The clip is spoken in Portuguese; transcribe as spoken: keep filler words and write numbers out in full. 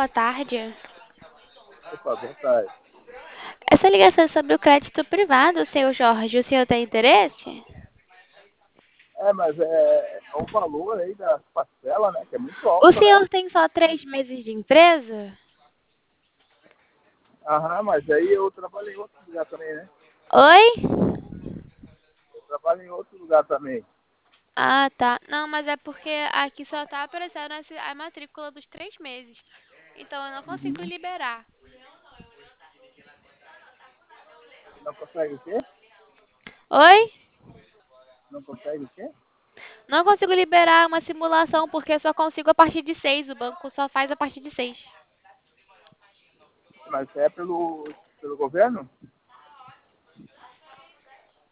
boa tarde. Opa, boa tarde. Essa ligação é sobre o crédito privado, seu Jorge. O senhor tem interesse? É, mas é, é o valor aí da parcela, né? Que é muito O alto, né? senhor tem só três meses de empresa? Aham, mas aí eu trabalho em outro lugar também, né? Oi? Eu trabalho em outro lugar também. Ah, tá. Não, mas é porque aqui só tá aparecendo essa- a matrícula dos três meses. Então eu não consigo Uhum. liberar. Não consegue o quê? Oi? Não consegue o quê? Não consigo liberar uma simulação porque só consigo a partir de seis. O banco só faz a partir de seis. Mas é pelo, pelo governo?